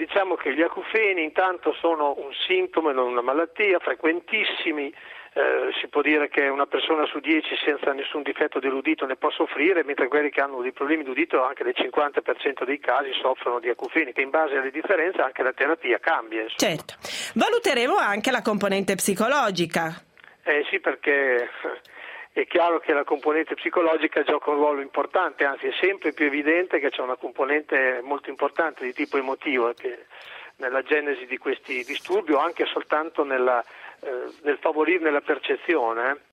diciamo che gli acufeni intanto sono un sintomo e non una malattia, frequentissimi. Si può dire che una persona su 10 senza nessun difetto dell'udito ne può soffrire, mentre quelli che hanno dei problemi d'udito anche nel 50% dei casi soffrono di acufeni, che in base alle differenze anche la terapia cambia. Insomma. Certo. Valuteremo anche la componente psicologica. Sì, perché è chiaro che la componente psicologica gioca un ruolo importante, anzi è sempre più evidente che c'è una componente molto importante di tipo emotivo che nella genesi di questi disturbi o anche soltanto nel favorirne la percezione.